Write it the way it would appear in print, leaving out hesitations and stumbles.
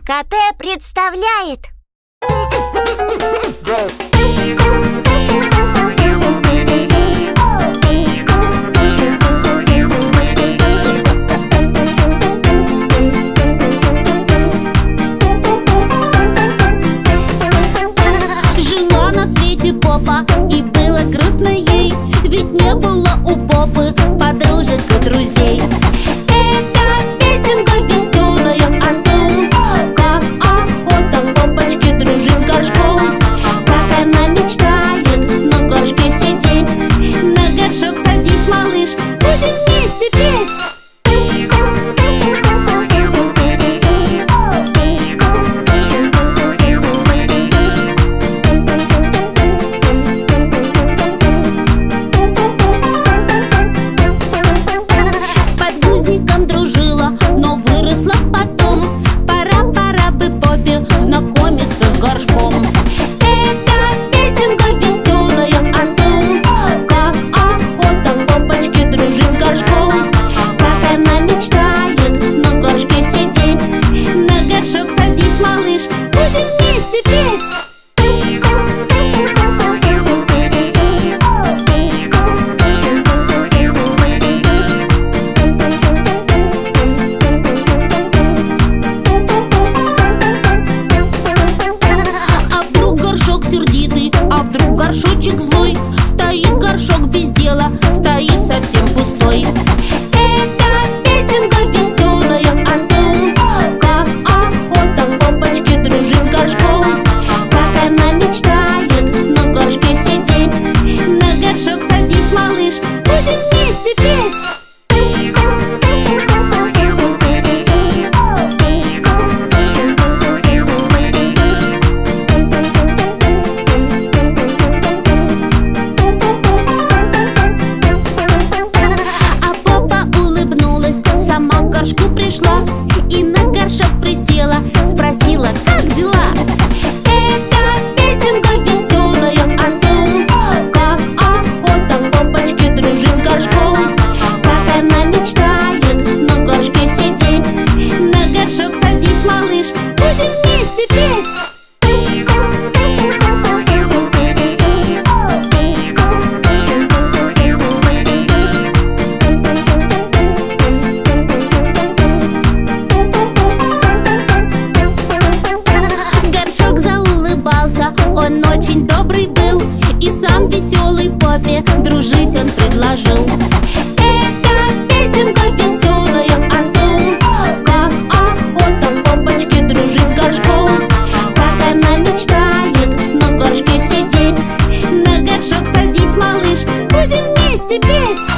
КТ представляет. Жила на свете попа, и было грустно ей, ведь не было у попы подружек и друзей. Это песенка веселая о том, как охота попочке дружить с горшком. Как она мечтает на горшке сидеть. На горшок садись, малыш, будем вместе петь. Дружила, но выросла потом. Пора бы попе знакомиться с горшком. Это песенка веселая о том, как охота попочке дружить с горшком. Как она мечтает на горшке сидеть. На горшок садись, малыш, будем вместе петь. Сердитый, а вдруг горшочек злой? Стоит горшок без дела, стоит совсем пустой. Это песенка веселая о том, как охота попочке дружить с горшком. Как она мечтает на горшке сидеть. На горшок садись, малыш, будем вместе петь. Пришла и на горшок присела, спросила, как дела? Это песенка веселая о том, как охота попочке дружить с горшком. Как она мечтает на горшке сидеть. На горшок садись, малыш, будем вместе петь. Он очень добрый был, и сам веселый попе дружить он предложил. Это песенка веселая о том, как охота попочке дружить с горшком. Как она мечтает на горшке сидеть. На горшок садись, малыш, будем вместе петь.